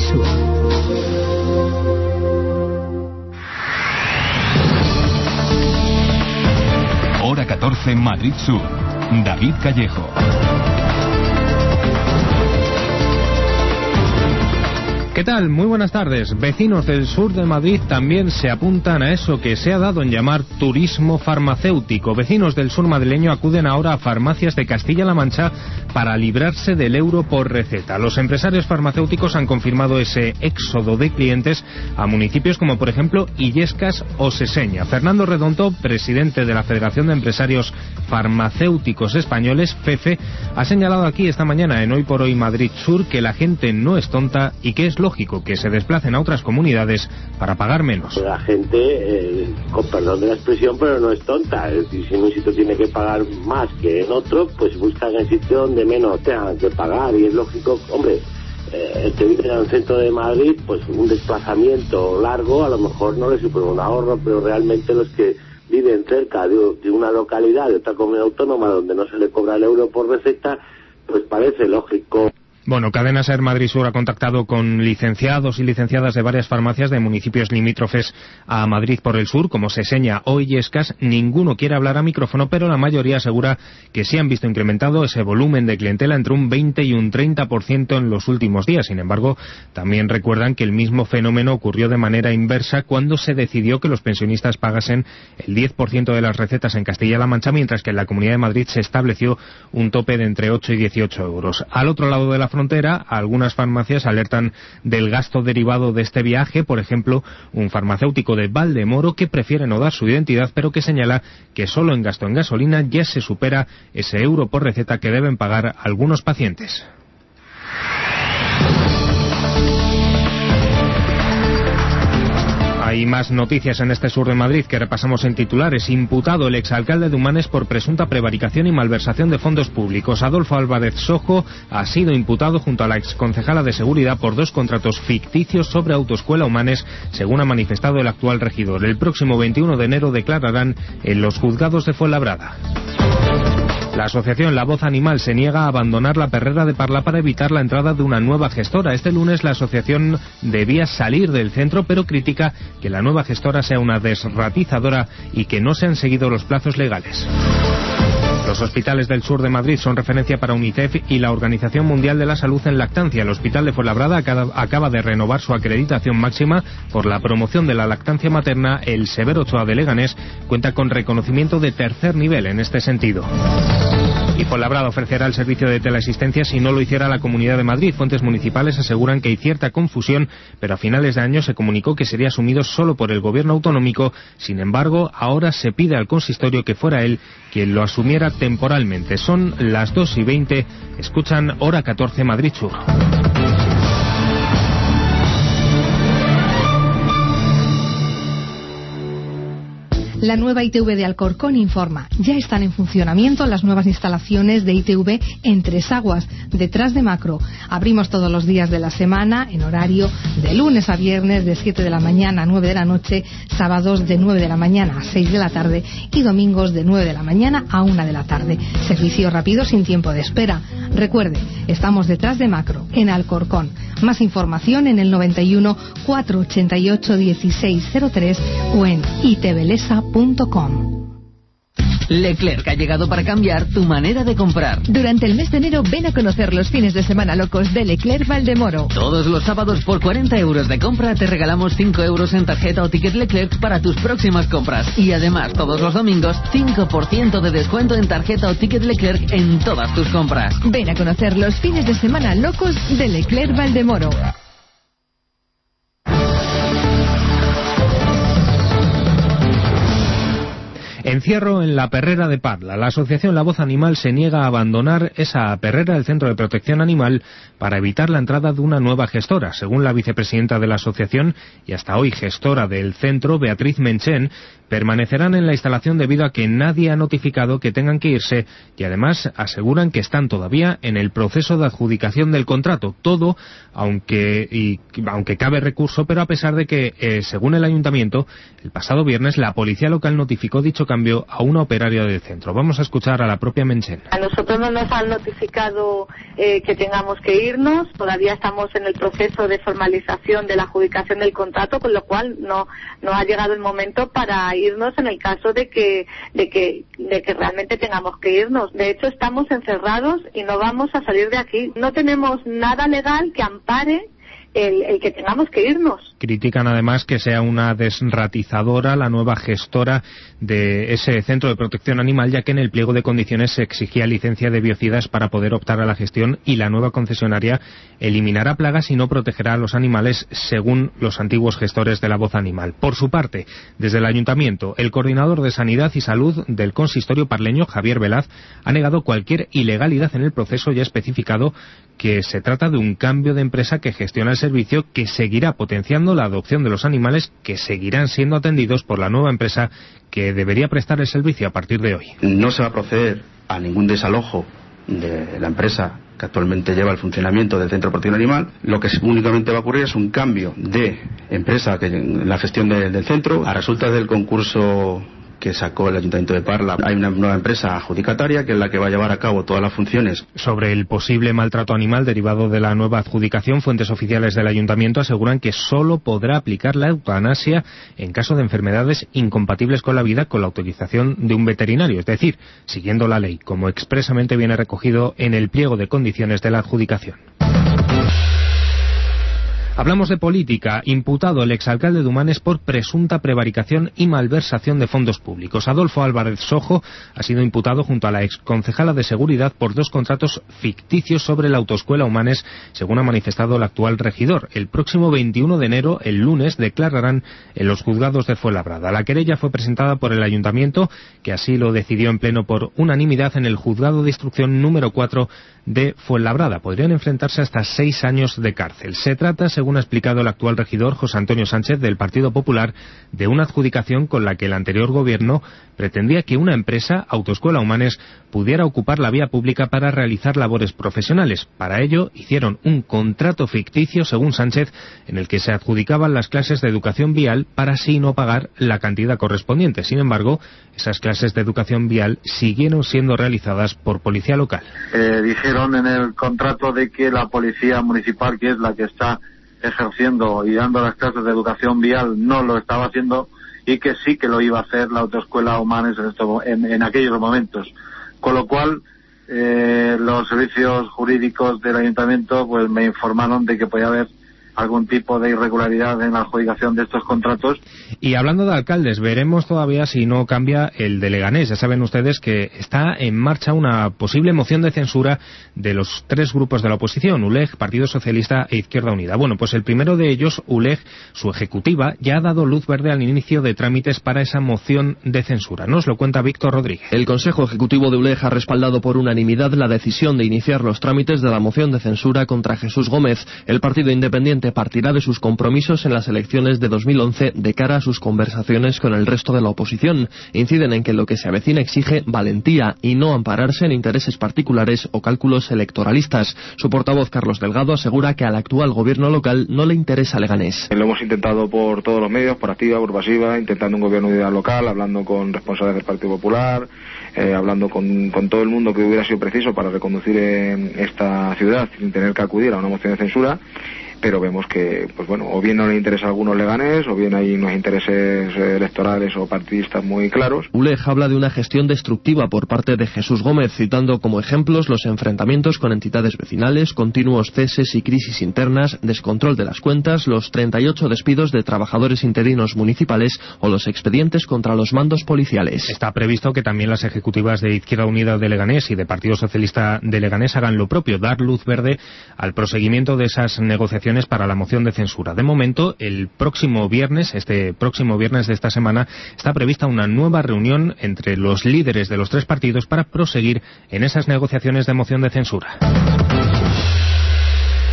Sur. Hora 14, Madrid Sur. David Callejo. ¿Qué tal? Muy buenas tardes. Vecinos del sur de Madrid también se apuntan a eso que se ha dado en llamar turismo farmacéutico. Vecinos del sur madrileño acuden ahora a farmacias de Castilla-La Mancha para librarse del euro por receta. Los empresarios farmacéuticos han confirmado ese éxodo de clientes a municipios como por ejemplo Illescas o Seseña. Fernando Redondo, presidente de la Federación de Empresarios Farmacéuticos Españoles, FEFE, ha señalado aquí esta mañana en Hoy por Hoy Madrid Sur que la gente no es tonta y que es lógico que se desplacen a otras comunidades para pagar menos. La gente, con perdón de la expresión, pero no es tonta. Es decir, si en un sitio tiene que pagar más que en otro, pues buscan el sitio donde menos tengan que pagar. Y es lógico, hombre, el que vive en el centro de Madrid, pues un desplazamiento largo a lo mejor no le supone un ahorro, pero realmente los que viven cerca de una localidad, de otra comunidad autónoma donde no se le cobra el euro por receta, pues parece lógico. Bueno, Cadena SER Madrid Sur ha contactado con licenciados y licenciadas de varias farmacias de municipios limítrofes a Madrid por el sur, como Seseña o Illescas. Ninguno quiere hablar a micrófono, pero la mayoría asegura que sí han visto incrementado ese volumen de clientela entre un 20 y un 30% en los últimos días. Sin embargo, también recuerdan que el mismo fenómeno ocurrió de manera inversa cuando se decidió que los pensionistas pagasen el 10% de las recetas en Castilla-La Mancha, mientras que en la Comunidad de Madrid se estableció un tope de entre 8 y 18 euros. Al otro lado de la frontera, algunas farmacias alertan del gasto derivado de este viaje. Por ejemplo, un farmacéutico de Valdemoro que prefiere no dar su identidad, pero que señala que solo en gasto en gasolina ya se supera ese euro por receta que deben pagar algunos pacientes. Hay más noticias en este sur de Madrid que repasamos en titulares. Imputado el exalcalde de Humanes por presunta prevaricación y malversación de fondos públicos. Adolfo Álvarez Sojo ha sido imputado junto a la exconcejala de Seguridad por 2 contratos ficticios sobre Autoescuela Humanes, según ha manifestado el actual regidor. El próximo 21 de enero declararán en los juzgados de Fuenlabrada. La asociación La Voz Animal se niega a abandonar la perrera de Parla para evitar la entrada de una nueva gestora. Este lunes la asociación debía salir del centro, pero critica que la nueva gestora sea una desratizadora y que no se han seguido los plazos legales. Los hospitales del sur de Madrid son referencia para UNICEF y la Organización Mundial de la Salud en lactancia. El Hospital de Fuenlabrada acaba de renovar su acreditación máxima por la promoción de la lactancia materna. El Severo Ochoa de Leganés cuenta con reconocimiento de 3er nivel en este sentido. Y Fuenlabrada ofrecerá el servicio de teleasistencia si no lo hiciera la Comunidad de Madrid. Fuentes municipales aseguran que hay cierta confusión, pero a finales de año se comunicó que sería asumido solo por el gobierno autonómico. Sin embargo, ahora se pide al consistorio que fuera él quien lo asumiera temporalmente. Son las 2:20. Escuchan Hora 14 Madrid Sur. La nueva ITV de Alcorcón informa. Ya están en funcionamiento las nuevas instalaciones de ITV en Tres Aguas, detrás de Macro. Abrimos todos los días de la semana en horario de lunes a viernes de 7 de la mañana a 9 de la noche, sábados de 9 de la mañana a 6 de la tarde y domingos de 9 de la mañana a 1 de la tarde. Servicio rápido sin tiempo de espera. Recuerde, estamos detrás de Macro, en Alcorcón. Más información en el 91 488 1603 o en itvlesa.com. Leclerc ha llegado para cambiar tu manera de comprar. Durante el mes de enero ven a conocer los fines de semana locos de Leclerc Valdemoro. Todos los sábados por 40 euros de compra te regalamos 5 euros en tarjeta o ticket Leclerc para tus próximas compras. Y además todos los domingos 5% de descuento en tarjeta o ticket Leclerc en todas tus compras. Ven a conocer los fines de semana locos de Leclerc Valdemoro. Encierro en la perrera de Parla. La asociación La Voz Animal se niega a abandonar esa perrera del Centro de Protección Animal para evitar la entrada de una nueva gestora. Según la vicepresidenta de la asociación y hasta hoy gestora del centro, Beatriz Menchen, permanecerán en la instalación debido a que nadie ha notificado que tengan que irse y además aseguran que están todavía en el proceso de adjudicación del contrato. Todo, aunque cabe recurso, pero a pesar de que, según el ayuntamiento, el pasado viernes la policía local notificó dicho cambio a una operaria del centro. Vamos a escuchar a la propia Menchen. A nosotros no nos han notificado que tengamos que irnos, todavía estamos en el proceso de formalización de la adjudicación del contrato, con lo cual no ha llegado el momento para irnos en el caso de que realmente tengamos que irnos. De hecho, estamos encerrados y no vamos a salir de aquí. No tenemos nada legal que ampare el que tengamos que irnos. Critican además que sea una desratizadora la nueva gestora de ese centro de protección animal, ya que en el pliego de condiciones se exigía licencia de biocidas para poder optar a la gestión y la nueva concesionaria eliminará plagas y no protegerá a los animales según los antiguos gestores de la Voz Animal. Por su parte, desde el Ayuntamiento, el coordinador de Sanidad y Salud del Consistorio parleño, Javier Velaz, ha negado cualquier ilegalidad en el proceso y ha especificado que se trata de un cambio de empresa que gestiona el servicio, que seguirá potenciando la adopción de los animales, que seguirán siendo atendidos por la nueva empresa que debería prestar el servicio a partir de hoy. No se va a proceder a ningún desalojo de la empresa que actualmente lleva el funcionamiento del Centro de Protección Animal. Lo que únicamente va a ocurrir es un cambio de empresa en la gestión del centro. A resultas del concurso que sacó el Ayuntamiento de Parla, hay una nueva empresa adjudicataria que es la que va a llevar a cabo todas las funciones. Sobre el posible maltrato animal derivado de la nueva adjudicación, fuentes oficiales del Ayuntamiento aseguran que solo podrá aplicar la eutanasia en caso de enfermedades incompatibles con la vida con la autorización de un veterinario, es decir, siguiendo la ley, como expresamente viene recogido en el pliego de condiciones de la adjudicación. Hablamos de política. Imputado el exalcalde de Humanes por presunta prevaricación y malversación de fondos públicos. Adolfo Álvarez Sojo ha sido imputado junto a la exconcejala de Seguridad por 2 contratos ficticios sobre la autoescuela Humanes, según ha manifestado el actual regidor. El próximo 21 de enero, el lunes, declararán en los juzgados de Fuenlabrada. La querella fue presentada por el Ayuntamiento, que así lo decidió en pleno por unanimidad en el Juzgado de Instrucción número 4 de Fuenlabrada. Podrían enfrentarse hasta 6 años de cárcel. Se trata, según ha explicado el actual regidor José Antonio Sánchez del Partido Popular, de una adjudicación con la que el anterior gobierno pretendía que una empresa, Autoescuela Humanes, pudiera ocupar la vía pública para realizar labores profesionales. Para ello hicieron un contrato ficticio, según Sánchez, en el que se adjudicaban las clases de educación vial para así no pagar la cantidad correspondiente. Sin embargo, esas clases de educación vial siguieron siendo realizadas por policía local. Dijeron en el contrato de que la policía municipal, que es la que está ejerciendo y dando las clases de educación vial, no lo estaba haciendo, y que sí que lo iba a hacer la Autoescuela Humanes en aquellos momentos. Con lo cual, los servicios jurídicos del ayuntamiento pues me informaron de que podía haber algún tipo de irregularidad en la adjudicación de estos contratos. Y hablando de alcaldes, veremos todavía si no cambia el de Leganés. Ya saben ustedes que está en marcha una posible moción de censura de los 3 grupos de la oposición, ULEG, Partido Socialista e Izquierda Unida. Bueno, pues el primero de ellos, ULEG, su ejecutiva, ya ha dado luz verde al inicio de trámites para esa moción de censura. Nos lo cuenta Víctor Rodríguez. El Consejo Ejecutivo de ULEG ha respaldado por unanimidad la decisión de iniciar los trámites de la moción de censura contra Jesús Gómez. El Partido Independiente partirá de sus compromisos en las elecciones de 2011 de cara a sus conversaciones con el resto de la oposición. Inciden en que lo que se avecina exige valentía y no ampararse en intereses particulares o cálculos electoralistas. Su portavoz, Carlos Delgado, asegura que al actual gobierno local no le interesa Leganés. Lo hemos intentado por todos los medios, por activa, por pasiva, intentando un gobierno de unidad local, hablando con responsables del Partido Popular, hablando con todo el mundo que hubiera sido preciso para reconducir esta ciudad sin tener que acudir a una moción de censura. Pero vemos que, pues bueno, o bien no le interesa a algunos Leganés, o bien hay unos intereses electorales o partidistas muy claros. ULEG habla de una gestión destructiva por parte de Jesús Gómez, citando como ejemplos los enfrentamientos con entidades vecinales, continuos ceses y crisis internas, descontrol de las cuentas, los 38 despidos de trabajadores interinos municipales o los expedientes contra los mandos policiales. Está previsto que también las ejecutivas de Izquierda Unida de Leganés y de Partido Socialista de Leganés hagan lo propio, dar luz verde al proseguimiento de esas negociaciones para la moción de censura. De momento, el próximo viernes, este próximo viernes de esta semana, está prevista una nueva reunión entre los líderes de los 3 partidos para proseguir en esas negociaciones de moción de censura.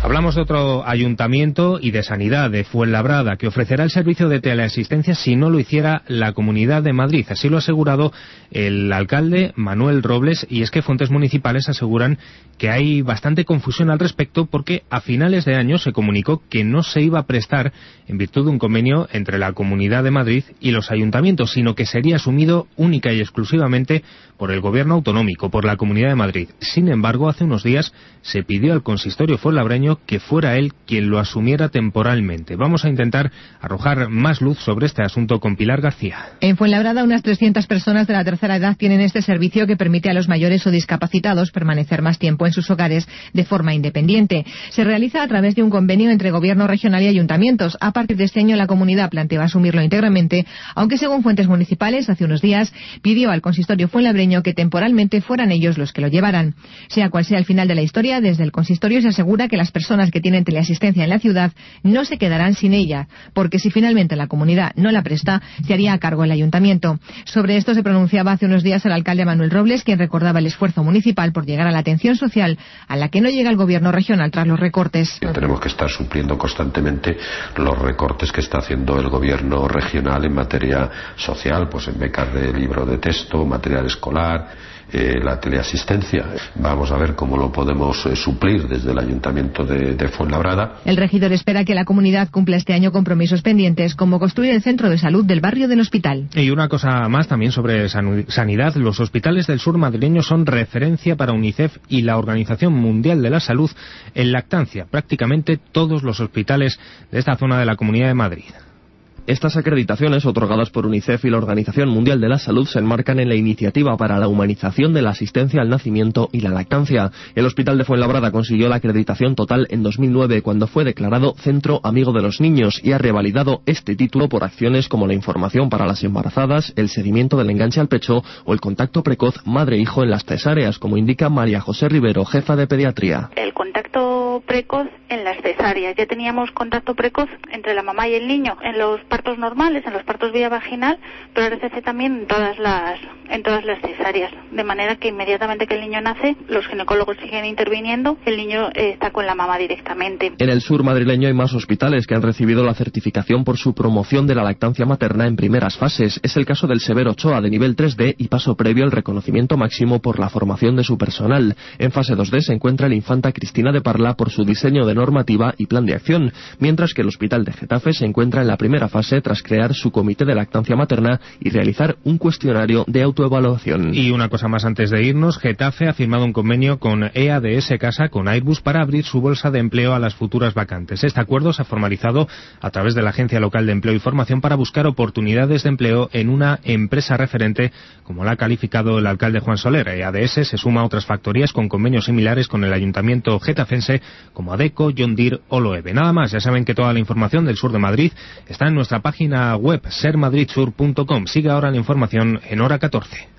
Hablamos de otro ayuntamiento y de sanidad, de Fuenlabrada, que ofrecerá el servicio de teleasistencia si no lo hiciera la Comunidad de Madrid. Así lo ha asegurado el alcalde Manuel Robles, y es que fuentes municipales aseguran que hay bastante confusión al respecto porque a finales de año se comunicó que no se iba a prestar en virtud de un convenio entre la Comunidad de Madrid y los ayuntamientos, sino que sería asumido única y exclusivamente por el gobierno autonómico, por la Comunidad de Madrid. Sin embargo, hace unos días se pidió al consistorio fuenlabreño que fuera él quien lo asumiera temporalmente. Vamos a intentar arrojar más luz sobre este asunto con Pilar García. En Fuenlabrada, unas 300 personas de la tercera edad tienen este servicio que permite a los mayores o discapacitados permanecer más tiempo en sus hogares de forma independiente. Se realiza a través de un convenio entre gobierno regional y ayuntamientos. A partir de este año, la comunidad plantea asumirlo íntegramente, aunque según fuentes municipales, hace unos días pidió al consistorio fuenlabreño que temporalmente fueran ellos los que lo llevaran. Sea cual sea el final de la historia, desde el consistorio se asegura que las personas que tienen teleasistencia en la ciudad no se quedarán sin ella, porque si finalmente la comunidad no la presta, se haría a cargo el ayuntamiento. Sobre esto se pronunciaba hace unos días el alcalde Manuel Robles, quien recordaba el esfuerzo municipal por llegar a la atención social a la que no llega el gobierno regional tras los recortes. Tenemos que estar supliendo constantemente los recortes que está haciendo el gobierno regional en materia social, pues en becas de libro de texto, material escolar, la teleasistencia. Vamos a ver cómo lo podemos suplir desde el Ayuntamiento de Fuenlabrada. El regidor espera que la comunidad cumpla este año compromisos pendientes, como construir el centro de salud del barrio del hospital. Y una cosa más también sobre sanidad. Los hospitales del sur madrileño son referencia para UNICEF y la Organización Mundial de la Salud en lactancia. Prácticamente todos los hospitales de esta zona de la Comunidad de Madrid. Estas acreditaciones, otorgadas por UNICEF y la Organización Mundial de la Salud, se enmarcan en la iniciativa para la humanización de la asistencia al nacimiento y la lactancia. El Hospital de Fuenlabrada consiguió la acreditación total en 2009, cuando fue declarado Centro Amigo de los Niños, y ha revalidado este título por acciones como la información para las embarazadas, el seguimiento del enganche al pecho o el contacto precoz madre-hijo en las cesáreas, como indica María José Rivero, jefa de pediatría. El contacto precoz en las cesáreas. Ya teníamos contacto precoz entre la mamá y el niño en los partos normales, en los partos vía vaginal, pero ahora se hace también en todas las cesáreas, de manera que inmediatamente que el niño nace, los ginecólogos siguen interviniendo, el niño está con la mamá directamente. En el sur madrileño hay más hospitales que han recibido la certificación por su promoción de la lactancia materna en primeras fases. Es el caso del Severo Ochoa, de nivel 3D y paso previo al reconocimiento máximo por la formación de su personal. En fase 2D se encuentra el Infanta Cristina de Parla por su diseño de normativa y plan de acción, mientras que el Hospital de Getafe se encuentra en la primera fase tras crear su comité de lactancia materna y realizar un cuestionario de autoevaluación. Y una cosa más antes de irnos, Getafe ha firmado un convenio con EADS Casa, con Airbus, para abrir su bolsa de empleo a las futuras vacantes. Este acuerdo se ha formalizado a través de la Agencia Local de Empleo y Formación para buscar oportunidades de empleo en una empresa referente, como la ha calificado el alcalde Juan Soler. EADS se suma a otras factorías con convenios similares con el ayuntamiento getafense, como Adeco, John Deere o Loewe. Nada más, ya saben que toda la información del sur de Madrid está en nuestra página web sermadridsur.com. Sigue ahora la información en hora 14.